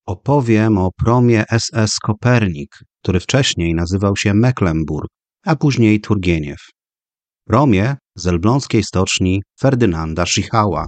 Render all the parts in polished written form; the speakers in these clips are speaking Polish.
Opowiem o promie SS Kopernik, który wcześniej nazywał się Mecklenburg, a później Turgieniew. Promie z elbląskiej stoczni Ferdynanda Schichała.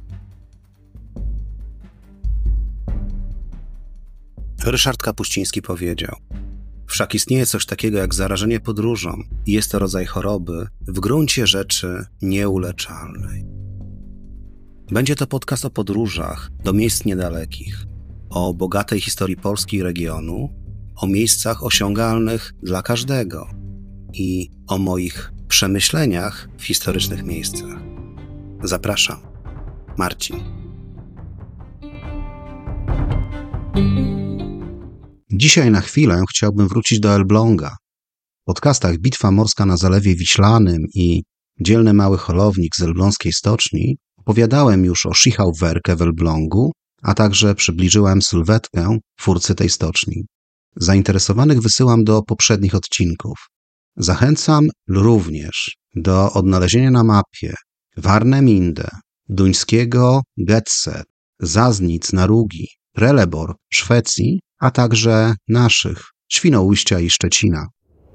Ryszard Kapuściński powiedział: wszak istnieje coś takiego jak zarażenie podróżą i jest to rodzaj choroby w gruncie rzeczy nieuleczalnej. Będzie to podcast o podróżach do miejsc niedalekich, o bogatej historii Polski i regionu, o miejscach osiągalnych dla każdego i o moich przemyśleniach w historycznych miejscach. Zapraszam, Marcin. Dzisiaj na chwilę chciałbym wrócić do Elbląga. W podcastach Bitwa morska na Zalewie Wiślanym i Dzielny mały holownik z elbląskiej stoczni opowiadałem już o Schichauwerke w Elblągu, a także przybliżyłem sylwetkę twórcy tej stoczni. Zainteresowanych wysyłam do poprzednich odcinków. Zachęcam również do odnalezienia na mapie Warnemünde, duńskiego Getze, Sassnitz na Rugi, Trelleborg w Szwecji, a także naszych Świnoujścia i Szczecina.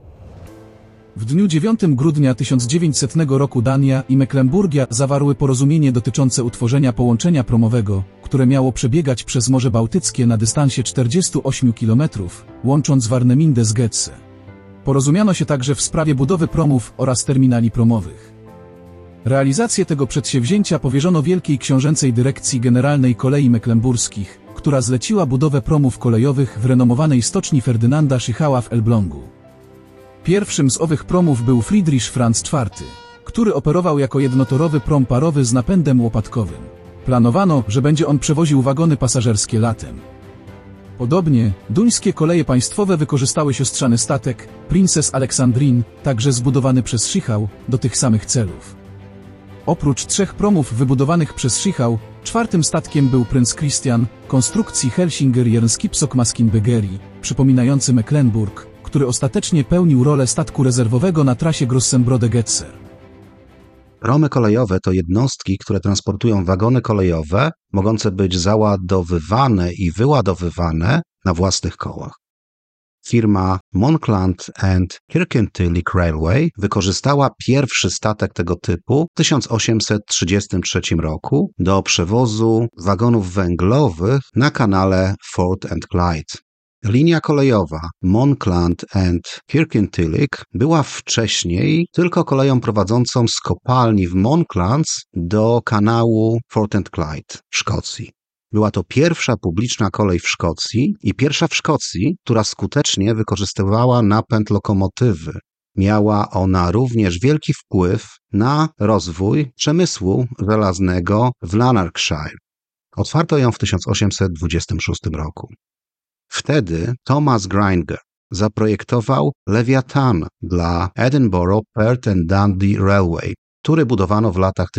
W dniu 9 grudnia 1900 roku Dania i Mecklenburgia zawarły porozumienie dotyczące utworzenia połączenia promowego, które miało przebiegać przez Morze Bałtyckie na dystansie 48 km, łącząc Warnemünde z Getze. Porozumiano się także w sprawie budowy promów oraz terminali promowych. Realizację tego przedsięwzięcia powierzono Wielkiej Książęcej Dyrekcji Generalnej Kolei Mecklenburskich, która zleciła budowę promów kolejowych w renomowanej stoczni Ferdynanda Schichała w Elblągu. Pierwszym z owych promów był Friedrich Franz IV, który operował jako jednotorowy prom parowy z napędem łopatkowym. Planowano, że będzie on przewoził wagony pasażerskie latem. Podobnie, duńskie koleje państwowe wykorzystały siostrzany statek Princess Alexandrine, także zbudowany przez Schichał, do tych samych celów. Oprócz 3 promów wybudowanych przez Schichał, 4. statkiem był Prinz Christian, konstrukcji Helsingør-Jernskipsok-Maskinbygeri, przypominający Mecklenburg, który ostatecznie pełnił rolę statku rezerwowego na trasie Grossenbrode-Getzer. Promy kolejowe to jednostki, które transportują wagony kolejowe, mogące być załadowywane i wyładowywane na własnych kołach. Firma Monkland and Kirkentilick Railway wykorzystała pierwszy statek tego typu w 1833 roku do przewozu wagonów węglowych na kanale Forth and Clyde. Linia kolejowa Monkland and Kirkentilick była wcześniej tylko koleją prowadzącą z kopalni w Monklands do kanału Forth and Clyde w Szkocji. Była to pierwsza publiczna kolej w Szkocji i pierwsza w Szkocji, która skutecznie wykorzystywała napęd lokomotywy. Miała ona również wielki wpływ na rozwój przemysłu żelaznego w Lanarkshire. Otwarto ją w 1826 roku. Wtedy Thomas Grainger zaprojektował Lewiatan dla Edinburgh, Perth and Dundee Railway, który budowano w latach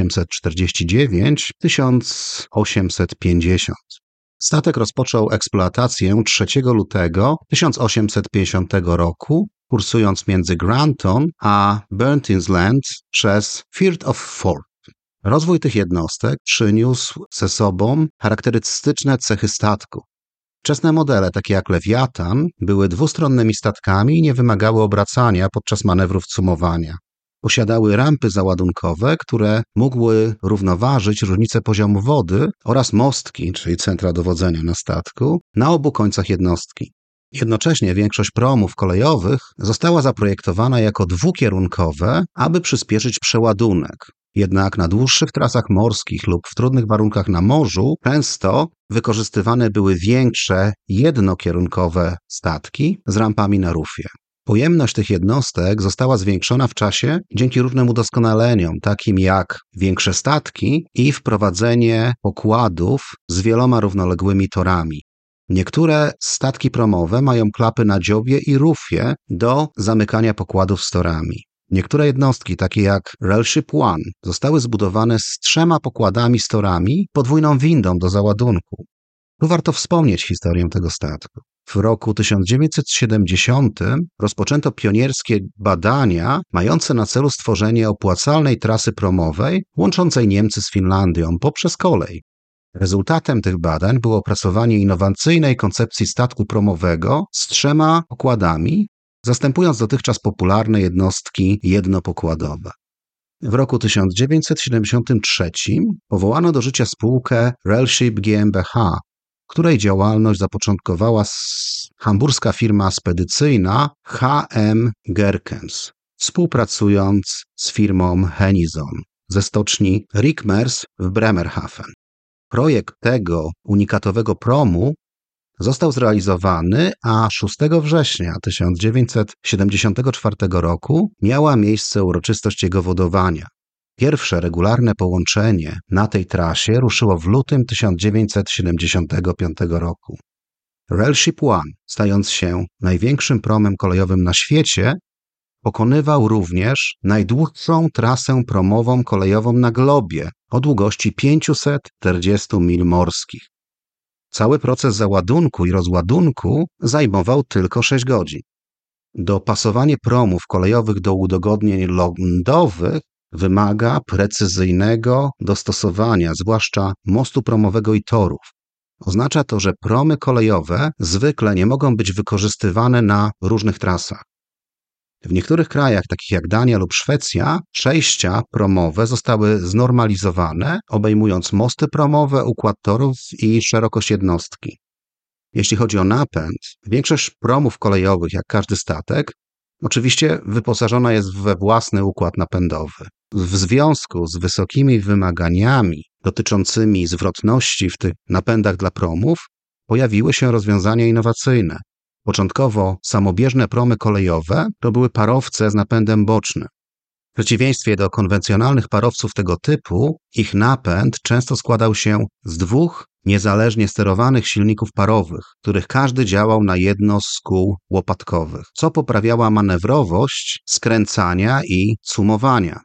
1849-1850. Statek rozpoczął eksploatację 3 lutego 1850 roku, kursując między Granton a Burntisland przez Firth of Forth. Rozwój tych jednostek przyniósł ze sobą charakterystyczne cechy statku. Wczesne modele, takie jak Lewiatan, były dwustronnymi statkami i nie wymagały obracania podczas manewrów cumowania. Posiadały rampy załadunkowe, które mogły równoważyć różnice poziomu wody oraz mostki, czyli centra dowodzenia na statku, na obu końcach jednostki. Jednocześnie większość promów kolejowych została zaprojektowana jako dwukierunkowe, aby przyspieszyć przeładunek. Jednak na dłuższych trasach morskich lub w trudnych warunkach na morzu często wykorzystywane były większe, jednokierunkowe statki z rampami na rufie. Pojemność tych jednostek została zwiększona w czasie dzięki różnym udoskonaleniom, takim jak większe statki i wprowadzenie pokładów z wieloma równoległymi torami. Niektóre statki promowe mają klapy na dziobie i rufie do zamykania pokładów z torami. Niektóre jednostki, takie jak Railship One, zostały zbudowane z 3 pokładami z torami, podwójną windą do załadunku. Tu warto wspomnieć historię tego statku. W roku 1970 rozpoczęto pionierskie badania mające na celu stworzenie opłacalnej trasy promowej łączącej Niemcy z Finlandią poprzez kolej. Rezultatem tych badań było opracowanie innowacyjnej koncepcji statku promowego z 3 pokładami, zastępując dotychczas popularne jednostki jednopokładowe. W roku 1973 powołano do życia spółkę Railship GmbH, której działalność zapoczątkowała hamburska firma spedycyjna H.M. Gerkens, współpracując z firmą Henison ze stoczni Rickmers w Bremerhaven. Projekt tego unikatowego promu został zrealizowany, a 6 września 1974 roku miała miejsce uroczystość jego wodowania. Pierwsze regularne połączenie na tej trasie ruszyło w lutym 1975 roku. Railship One, stając się największym promem kolejowym na świecie, pokonywał również najdłuższą trasę promową kolejową na globie o długości 540 mil morskich. Cały proces załadunku i rozładunku zajmował tylko 6 godzin. Dopasowanie promów kolejowych do udogodnień lądowych wymaga precyzyjnego dostosowania, zwłaszcza mostu promowego i torów. Oznacza to, że promy kolejowe zwykle nie mogą być wykorzystywane na różnych trasach. W niektórych krajach, takich jak Dania lub Szwecja, przejścia promowe zostały znormalizowane, obejmując mosty promowe, układ torów i szerokość jednostki. Jeśli chodzi o napęd, większość promów kolejowych, jak każdy statek, oczywiście wyposażona jest we własny układ napędowy. W związku z wysokimi wymaganiami dotyczącymi zwrotności w tych napędach dla promów pojawiły się rozwiązania innowacyjne. Początkowo samobieżne promy kolejowe to były parowce z napędem bocznym. W przeciwieństwie do konwencjonalnych parowców tego typu, ich napęd często składał się z 2 niezależnie sterowanych silników parowych, których każdy działał na jedno z kół łopatkowych, co poprawiała manewrowość skręcania i cumowania.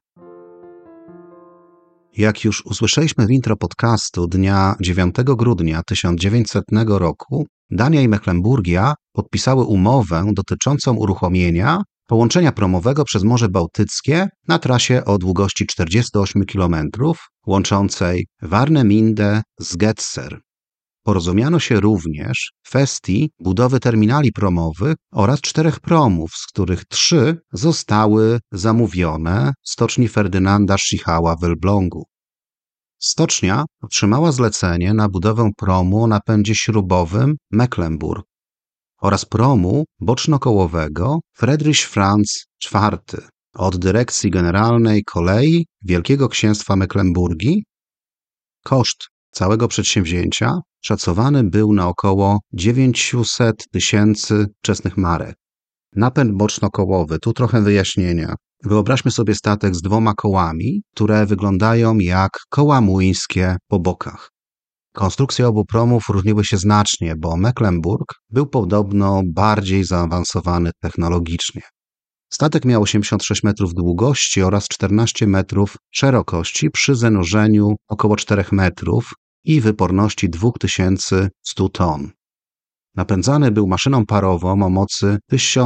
Jak już usłyszeliśmy w intro podcastu, dnia 9 grudnia 1900 roku Dania i Mecklenburgia podpisały umowę dotyczącą uruchomienia połączenia promowego przez Morze Bałtyckie na trasie o długości 48 km, łączącej Warnemünde z Gedser. Porozumiano się również w kwestii budowy terminali promowych oraz 4 promów, z których 3 zostały zamówione w stoczni Ferdynanda Schichała w Elblągu. Stocznia otrzymała zlecenie na budowę promu o napędzie śrubowym Mecklenburg oraz promu bocznokołowego Friedrich Franz IV od Dyrekcji Generalnej Kolei Wielkiego Księstwa Mecklenburgii. Koszt całego przedsięwzięcia szacowany był na około 900 000 czesnych marek. Napęd bocznokołowy, tu trochę wyjaśnienia. Wyobraźmy sobie statek z 2 kołami, które wyglądają jak koła młyńskie po bokach. Konstrukcje obu promów różniły się znacznie, bo Mecklenburg był podobno bardziej zaawansowany technologicznie. Statek miał 86 metrów długości oraz 14 metrów szerokości przy zanurzeniu około 4 metrów i wyporności 2100 ton. Napędzany był maszyną parową o mocy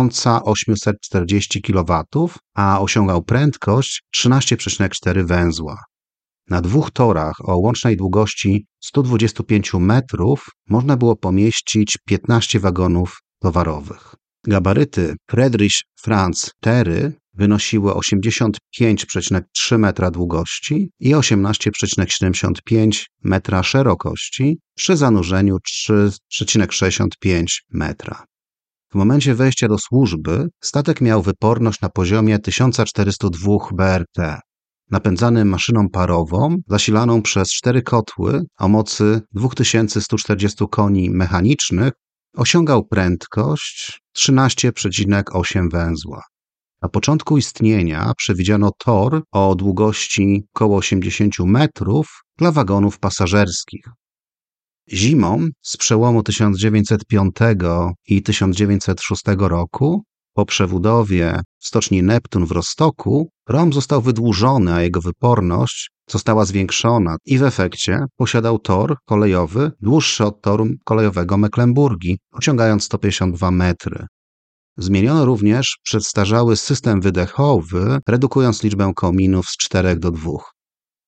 1840 kW, a osiągał prędkość 13,4 węzła. Na 2 torach o łącznej długości 125 metrów można było pomieścić 15 wagonów towarowych. Gabaryty Friedrich Franz IV wynosiły 85,3 metra długości i 18,75 metra szerokości przy zanurzeniu 3,65 metra. W momencie wejścia do służby statek miał wyporność na poziomie 1402 BRT. Napędzany maszyną parową zasilaną przez 4 kotły o mocy 2140 koni mechanicznych osiągał prędkość 13,8 węzła. Na początku istnienia przewidziano tor o długości około 80 metrów dla wagonów pasażerskich. Zimą z przełomu 1905 i 1906 roku po przebudowie w stoczni Neptun w Rostoku prom został wydłużony, a jego wyporność została zwiększona i w efekcie posiadał tor kolejowy dłuższy od toru kolejowego Mecklenburgii, osiągając 152 metry. Zmieniono również przedstarzały system wydechowy, redukując liczbę kominów z 4 do 2.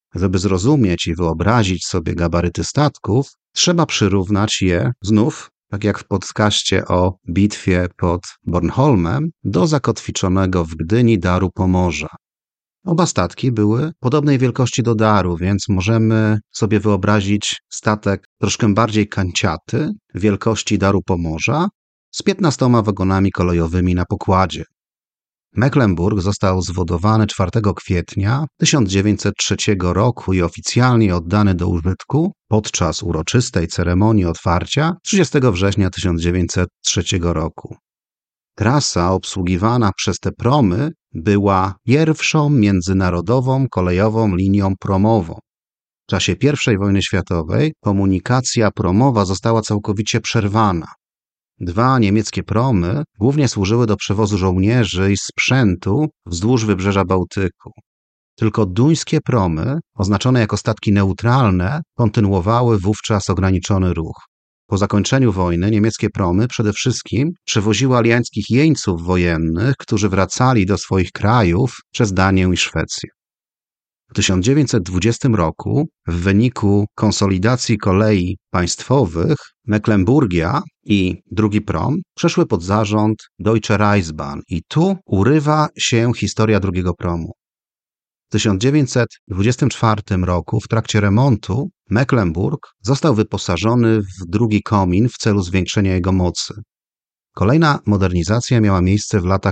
Żeby zrozumieć i wyobrazić sobie gabaryty statków, trzeba przyrównać je znów, tak jak w podcaście o bitwie pod Bornholmem, do zakotwiczonego w Gdyni daru Pomorza. Oba statki były podobnej wielkości do daru, więc możemy sobie wyobrazić statek troszkę bardziej kanciaty, wielkości daru Pomorza, z 15 wagonami kolejowymi na pokładzie. Mecklenburg został zwodowany 4 kwietnia 1903 roku i oficjalnie oddany do użytku podczas uroczystej ceremonii otwarcia 30 września 1903 roku. Trasa obsługiwana przez te promy była pierwszą międzynarodową kolejową linią promową. W czasie I wojny światowej komunikacja promowa została całkowicie przerwana. 2 niemieckie promy głównie służyły do przewozu żołnierzy i sprzętu wzdłuż wybrzeża Bałtyku. Tylko duńskie promy, oznaczone jako statki neutralne, kontynuowały wówczas ograniczony ruch. Po zakończeniu wojny niemieckie promy przede wszystkim przewoziły alianckich jeńców wojennych, którzy wracali do swoich krajów przez Danię i Szwecję. W 1920 roku w wyniku konsolidacji kolei państwowych Mecklenburgia i drugi prom przeszły pod zarząd Deutsche Reichsbahn i tu urywa się historia drugiego promu. W 1924 roku w trakcie remontu Mecklenburg został wyposażony w drugi komin w celu zwiększenia jego mocy. Kolejna modernizacja miała miejsce w latach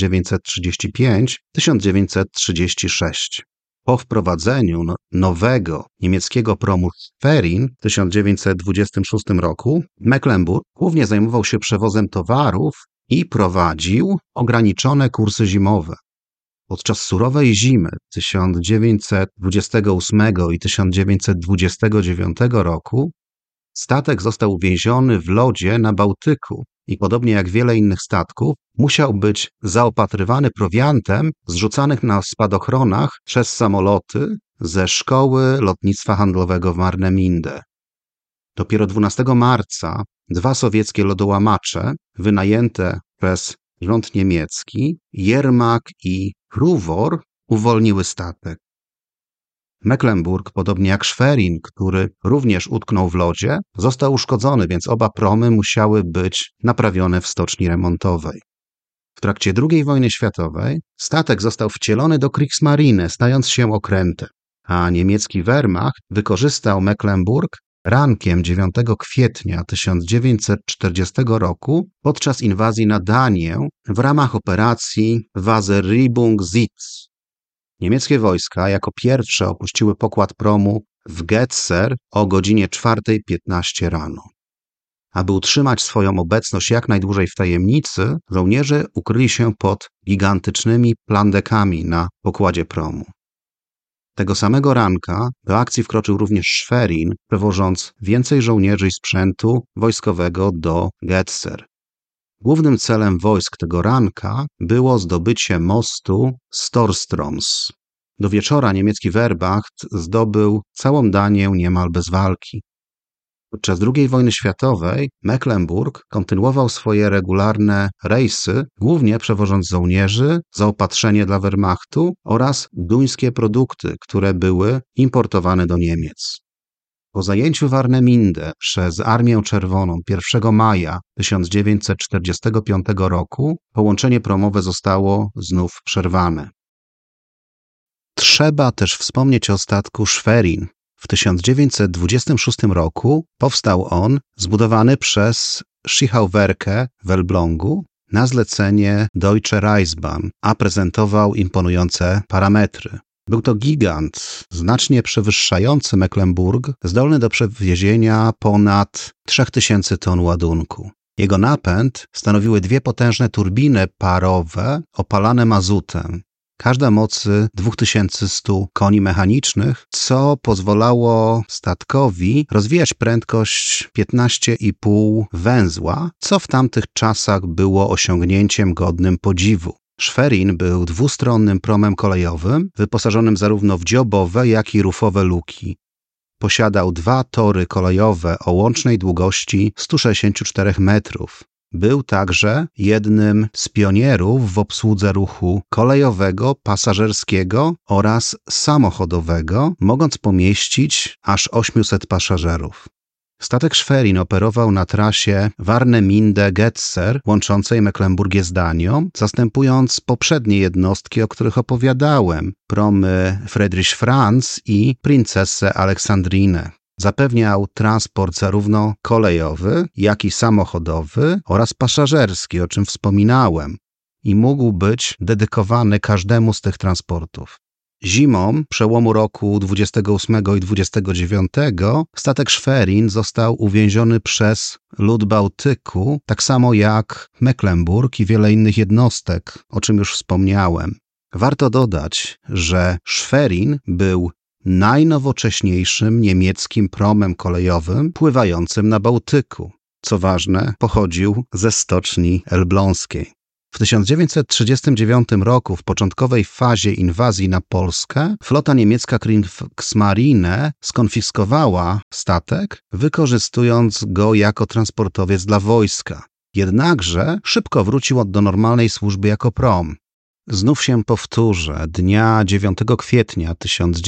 1935-1936. Po wprowadzeniu nowego niemieckiego promu Schwerin w 1926 roku Mecklenburg głównie zajmował się przewozem towarów i prowadził ograniczone kursy zimowe. Podczas surowej zimy 1928 i 1929 roku statek został uwięziony w lodzie na Bałtyku i podobnie jak wiele innych statków musiał być zaopatrywany prowiantem zrzucanych na spadochronach przez samoloty ze Szkoły Lotnictwa Handlowego w Warnemünde. Dopiero 12 marca 2 sowieckie lodołamacze wynajęte przez rząd niemiecki, Jermak i Ruwor, uwolniły statek. Mecklenburg, podobnie jak Schwerin, który również utknął w lodzie, został uszkodzony, więc oba promy musiały być naprawione w stoczni remontowej. W trakcie II wojny światowej statek został wcielony do Kriegsmarine, stając się okrętem, a niemiecki Wehrmacht wykorzystał Mecklenburg rankiem 9 kwietnia 1940 roku podczas inwazji na Danię w ramach operacji Wasserriebung Sitz. Niemieckie wojska jako pierwsze opuściły pokład promu w Gedser o godzinie 4:15 rano. Aby utrzymać swoją obecność jak najdłużej w tajemnicy, żołnierze ukryli się pod gigantycznymi plandekami na pokładzie promu. Tego samego ranka do akcji wkroczył również Schwerin, przewożąc więcej żołnierzy i sprzętu wojskowego do Gedser. Głównym celem wojsk tego ranka było zdobycie mostu Storstroms. Do wieczora niemiecki Wehrmacht zdobył całą Danię niemal bez walki. Podczas II wojny światowej Mecklenburg kontynuował swoje regularne rejsy, głównie przewożąc żołnierzy, zaopatrzenie dla Wehrmachtu oraz duńskie produkty, które były importowane do Niemiec. Po zajęciu Warnemünde przez Armię Czerwoną 1 maja 1945 roku połączenie promowe zostało znów przerwane. Trzeba też wspomnieć o statku Schwerin. W 1926 roku powstał on, zbudowany przez Schichauwerke w Elblągu na zlecenie Deutsche Reichsbahn, a prezentował imponujące parametry. Był to gigant, znacznie przewyższający Mecklenburg, zdolny do przewiezienia ponad 3000 ton ładunku. Jego napęd stanowiły 2 potężne turbiny parowe opalane mazutem. Każda mocy 2100 koni mechanicznych, co pozwalało statkowi rozwijać prędkość 15,5 węzła, co w tamtych czasach było osiągnięciem godnym podziwu. Schwerin był dwustronnym promem kolejowym, wyposażonym zarówno w dziobowe, jak i rufowe luki. Posiadał 2 tory kolejowe o łącznej długości 164 metrów. był także jednym z pionierów w obsłudze ruchu kolejowego, pasażerskiego oraz samochodowego, mogąc pomieścić aż 800 pasażerów. Statek Schwerin operował na trasie Warneminde-Gedser, łączącej Mecklenburgię z Danią, zastępując poprzednie jednostki, o których opowiadałem, promy Friedrich Franz i Princessę Aleksandrinę. Zapewniał transport zarówno kolejowy, jak i samochodowy oraz pasażerski, o czym wspominałem, i mógł być dedykowany każdemu z tych transportów. Zimą przełomu roku 28 i 29 statek Schwerin został uwięziony przez lód Bałtyku, tak samo jak Mecklenburg i wiele innych jednostek, o czym już wspomniałem. Warto dodać, że Schwerin był najnowocześniejszym niemieckim promem kolejowym pływającym na Bałtyku. Co ważne, pochodził ze stoczni elbląskiej. W 1939 roku, w początkowej fazie inwazji na Polskę, flota niemiecka Kriegsmarine skonfiskowała statek, wykorzystując go jako transportowiec dla wojska. Jednakże szybko wrócił do normalnej służby jako prom. Znów się powtórzę, dnia 9 kwietnia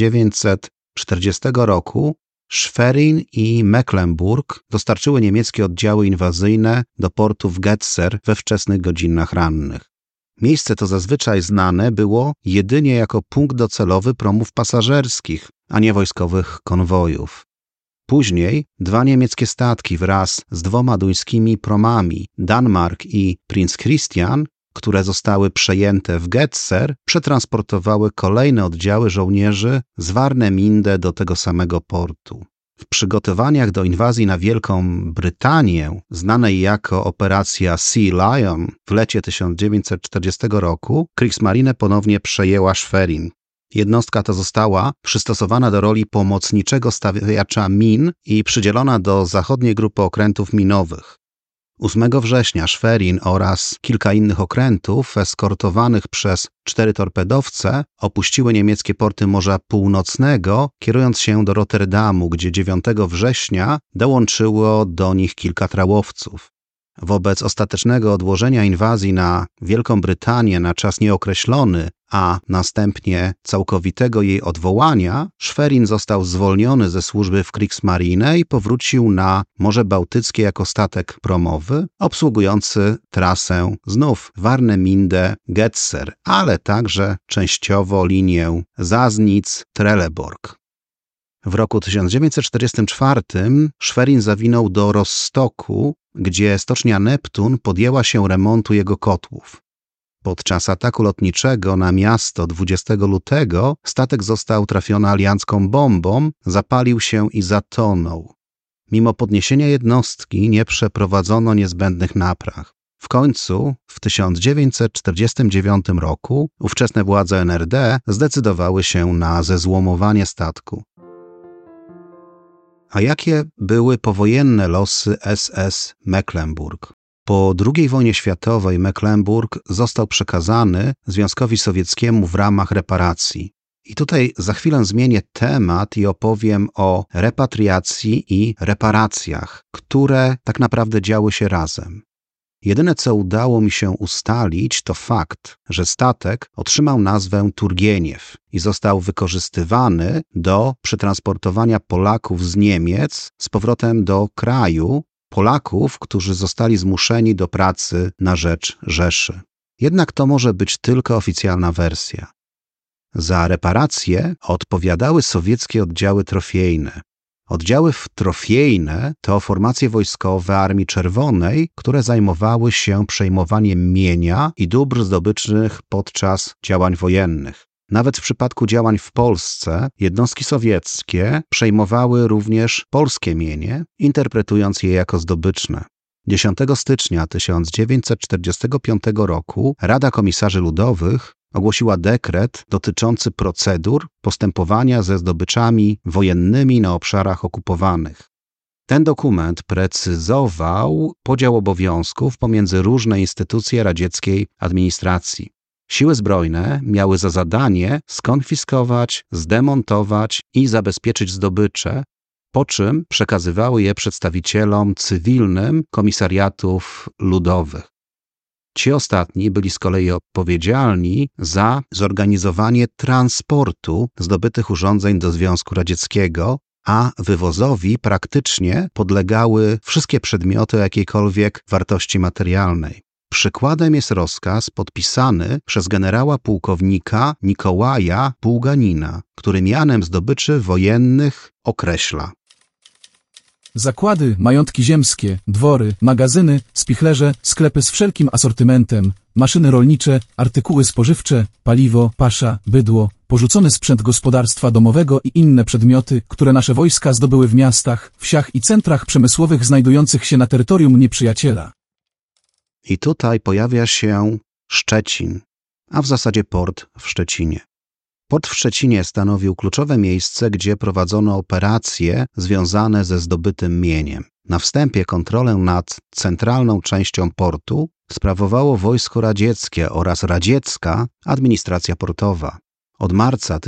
1940 roku Schwerin i Mecklenburg dostarczyły niemieckie oddziały inwazyjne do portu w Gedser we wczesnych godzinach rannych. Miejsce to zazwyczaj znane było jedynie jako punkt docelowy promów pasażerskich, a nie wojskowych konwojów. Później 2 niemieckie statki wraz z 2 duńskimi promami, Danmark i Prinz Christian, które zostały przejęte w Gedser, przetransportowały kolejne oddziały żołnierzy z Warneminde do tego samego portu. W przygotowaniach do inwazji na Wielką Brytanię, znanej jako operacja Sea Lion, w lecie 1940 roku Kriegsmarine ponownie przejęła Schwerin. Jednostka ta została przystosowana do roli pomocniczego stawiacza min i przydzielona do zachodniej grupy okrętów minowych. 8 września Schwerin oraz kilka innych okrętów eskortowanych przez 4 torpedowce opuściły niemieckie porty Morza Północnego, kierując się do Rotterdamu, gdzie 9 września dołączyło do nich kilka trałowców. Wobec ostatecznego odłożenia inwazji na Wielką Brytanię na czas nieokreślony, a następnie całkowitego jej odwołania, Schwerin został zwolniony ze służby w Kriegsmarine i powrócił na Morze Bałtyckie jako statek promowy, obsługujący trasę znów Warneminde-Gedser, ale także częściowo linię Sassnitz-Trelleborg. W roku 1944 Schwerin zawinął do Rostocku, gdzie stocznia Neptun podjęła się remontu jego kotłów. Podczas ataku lotniczego na miasto 20 lutego statek został trafiony aliancką bombą, zapalił się i zatonął. Mimo podniesienia jednostki nie przeprowadzono niezbędnych napraw. W końcu, w 1949 roku, ówczesne władze NRD zdecydowały się na zezłomowanie statku. A jakie były powojenne losy SS Mecklenburg? Po II wojnie światowej Mecklenburg został przekazany Związkowi Sowieckiemu w ramach reparacji. I tutaj za chwilę zmienię temat i opowiem o repatriacji i reparacjach, które tak naprawdę działy się razem. Jedyne, co udało mi się ustalić, to fakt, że statek otrzymał nazwę Turgieniew i został wykorzystywany do przetransportowania Polaków z Niemiec z powrotem do kraju, Polaków, którzy zostali zmuszeni do pracy na rzecz Rzeszy. Jednak to może być tylko oficjalna wersja. Za reparacje odpowiadały sowieckie oddziały trofejne. Oddziały trofejne to formacje wojskowe Armii Czerwonej, które zajmowały się przejmowaniem mienia i dóbr zdobycznych podczas działań wojennych. Nawet w przypadku działań w Polsce jednostki sowieckie przejmowały również polskie mienie, interpretując je jako zdobyczne. 10 stycznia 1945 roku Rada Komisarzy Ludowych ogłosiła dekret dotyczący procedur postępowania ze zdobyczami wojennymi na obszarach okupowanych. Ten dokument precyzował podział obowiązków pomiędzy różne instytucje radzieckiej administracji. Siły zbrojne miały za zadanie skonfiskować, zdemontować i zabezpieczyć zdobycze, po czym przekazywały je przedstawicielom cywilnym komisariatów ludowych. Ci ostatni byli z kolei odpowiedzialni za zorganizowanie transportu zdobytych urządzeń do Związku Radzieckiego, a wywozowi praktycznie podlegały wszystkie przedmioty o jakiejkolwiek wartości materialnej. Przykładem jest rozkaz podpisany przez generała pułkownika Nikołaja Bułganina, który mianem zdobyczy wojennych określa: zakłady, majątki ziemskie, dwory, magazyny, spichlerze, sklepy z wszelkim asortymentem, maszyny rolnicze, artykuły spożywcze, paliwo, pasza, bydło, porzucony sprzęt gospodarstwa domowego i inne przedmioty, które nasze wojska zdobyły w miastach, wsiach i centrach przemysłowych znajdujących się na terytorium nieprzyjaciela. I tutaj pojawia się Szczecin, a w zasadzie port w Szczecinie. Port w Szczecinie stanowił kluczowe miejsce, gdzie prowadzono operacje związane ze zdobytym mieniem. Na wstępie kontrolę nad centralną częścią portu sprawowało wojsko radzieckie oraz radziecka administracja portowa. Od marca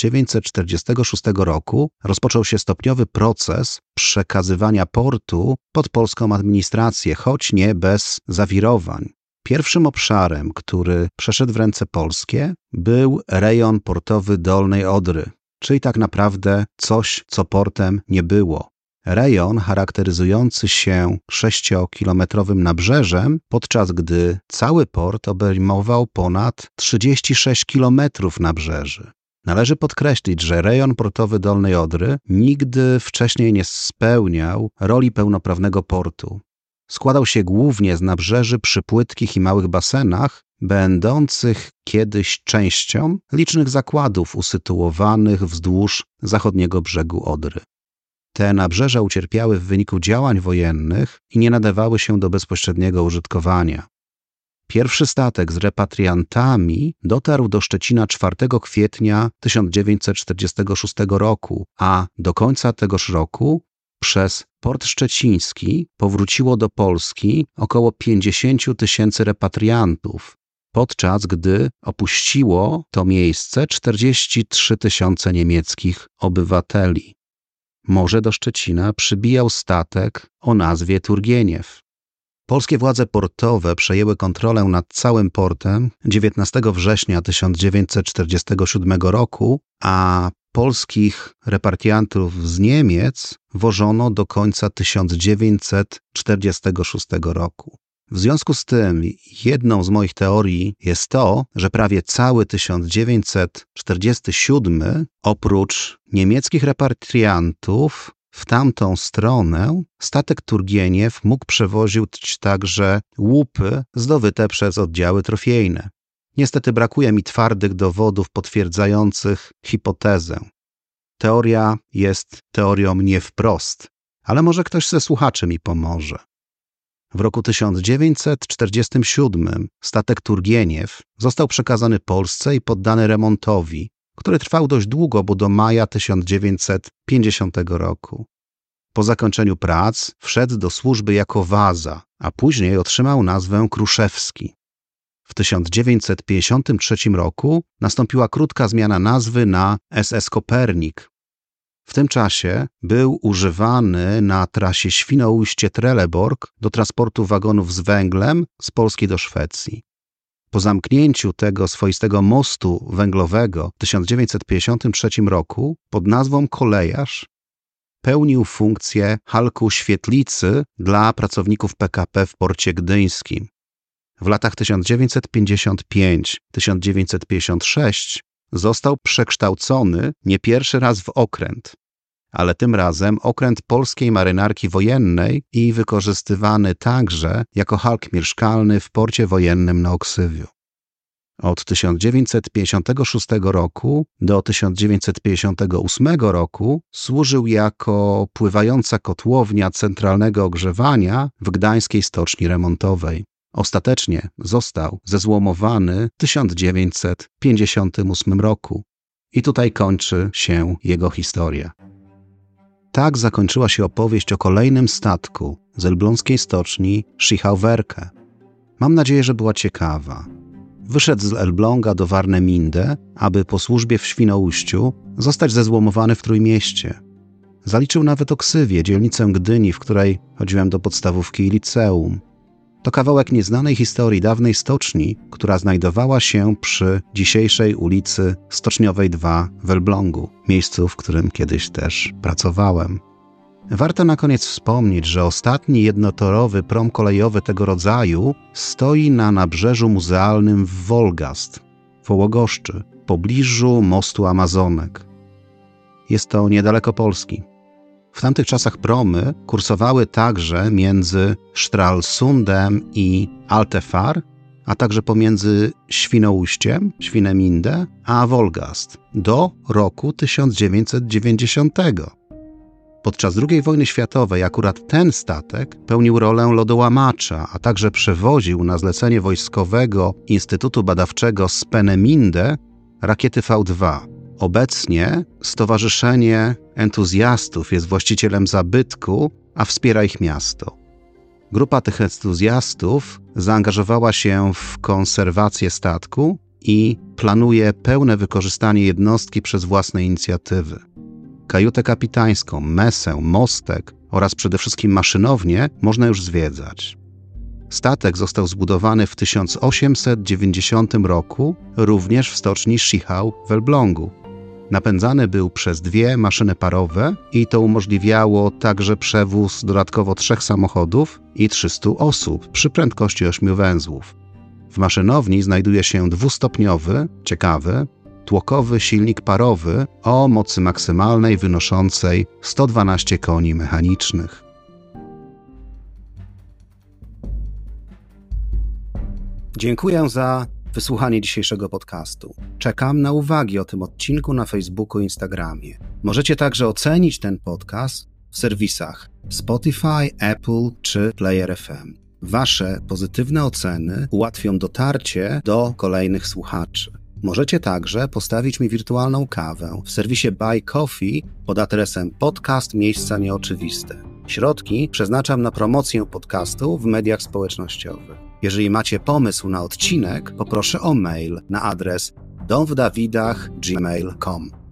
1946 roku rozpoczął się stopniowy proces przekazywania portu pod polską administrację, choć nie bez zawirowań. Pierwszym obszarem, który przeszedł w ręce polskie, był rejon portowy Dolnej Odry, czyli tak naprawdę coś, co portem nie było. Rejon charakteryzujący się 6-kilometrowym nabrzeżem, podczas gdy cały port obejmował ponad 36 kilometrów nabrzeży. Należy podkreślić, że rejon portowy Dolnej Odry nigdy wcześniej nie spełniał roli pełnoprawnego portu. Składał się głównie z nabrzeży przy płytkich i małych basenach, będących kiedyś częścią licznych zakładów usytuowanych wzdłuż zachodniego brzegu Odry. Te nabrzeża ucierpiały w wyniku działań wojennych i nie nadawały się do bezpośredniego użytkowania. Pierwszy statek z repatriantami dotarł do Szczecina 4 kwietnia 1946 roku, a do końca tegoż roku przez port szczeciński powróciło do Polski około 50 000 repatriantów, podczas gdy opuściło to miejsce 43 000 niemieckich obywateli. Morze do Szczecina przybijał statek o nazwie Turgieniew. Polskie władze portowe przejęły kontrolę nad całym portem 19 września 1947 roku, a polskich repatriantów z Niemiec wożono do końca 1946 roku. W związku z tym jedną z moich teorii jest to, że prawie cały 1947 oprócz niemieckich repatriantów w tamtą stronę statek Turgieniew mógł przewozić także łupy zdobyte przez oddziały trofejne. Niestety brakuje mi twardych dowodów potwierdzających hipotezę. Teoria jest teorią nie wprost, ale może ktoś ze słuchaczy mi pomoże. W roku 1947 statek Turgieniew został przekazany Polsce i poddany remontowi, który trwał dość długo, bo do maja 1950 roku. Po zakończeniu prac wszedł do służby jako Waza, a później otrzymał nazwę Kruszewski. W 1953 roku nastąpiła krótka zmiana nazwy na SS Kopernik. W tym czasie był używany na trasie Świnoujście-Trelleborg do transportu wagonów z węglem z Polski do Szwecji. Po zamknięciu tego swoistego mostu węglowego w 1953 roku pod nazwą Kolejarz pełnił funkcję halku świetlicy dla pracowników PKP w porcie gdyńskim. W latach 1955-1956 został przekształcony nie pierwszy raz w okręt, ale tym razem okręt polskiej marynarki wojennej i wykorzystywany także jako halk mieszkalny w porcie wojennym na Oksywiu. Od 1956 roku do 1958 roku służył jako pływająca kotłownia centralnego ogrzewania w gdańskiej stoczni remontowej. Ostatecznie został zezłomowany w 1958 roku. I tutaj kończy się jego historia. Tak zakończyła się opowieść o kolejnym statku z elbląskiej stoczni Schichauwerke. Mam nadzieję, że była ciekawa. Wyszedł z Elbląga do Warnemünde, aby po służbie w Świnoujściu zostać zezłomowany w Trójmieście. Zaliczył nawet Oksywię, dzielnicę Gdyni, w której chodziłem do podstawówki i liceum. To kawałek nieznanej historii dawnej stoczni, która znajdowała się przy dzisiejszej ulicy Stoczniowej 2 w Elblągu, miejscu, w którym kiedyś też pracowałem. Warto na koniec wspomnieć, że ostatni jednotorowy prom kolejowy tego rodzaju stoi na nabrzeżu muzealnym w Wolgast, w Ołogoszczy, w pobliżu mostu Amazonek. Jest to niedaleko Polski. W tamtych czasach promy kursowały także między Stralsundem i Altefar, a także pomiędzy Świnoujściem, Świneminde, a Wolgast do roku 1990. Podczas II wojny światowej akurat ten statek pełnił rolę lodołamacza, a także przewoził na zlecenie Wojskowego Instytutu Badawczego z Peenemünde rakiety V2. Obecnie Stowarzyszenie Entuzjastów jest właścicielem zabytku, a wspiera ich miasto. Grupa tych entuzjastów zaangażowała się w konserwację statku i planuje pełne wykorzystanie jednostki przez własne inicjatywy. Kajutę kapitańską, mesę, mostek oraz przede wszystkim maszynownię można już zwiedzać. Statek został zbudowany w 1890 roku również w stoczni Schichau w Elblągu. Napędzany był przez 2 maszyny parowe i to umożliwiało także przewóz dodatkowo 3 samochodów i 300 osób przy prędkości 8 węzłów. W maszynowni znajduje się 2-stopniowy, ciekawy, tłokowy silnik parowy o mocy maksymalnej wynoszącej 112 koni mechanicznych. Dziękuję za wysłuchanie dzisiejszego podcastu. Czekam na uwagi o tym odcinku na Facebooku i Instagramie. Możecie także ocenić ten podcast w serwisach Spotify, Apple czy Player FM. Wasze pozytywne oceny ułatwią dotarcie do kolejnych słuchaczy. Możecie także postawić mi wirtualną kawę w serwisie Buy Coffee pod adresem podcast Miejsca Nieoczywiste. Środki przeznaczam na promocję podcastu w mediach społecznościowych. Jeżeli macie pomysł na odcinek, poproszę o mail na adres domwdawidach@gmail.com.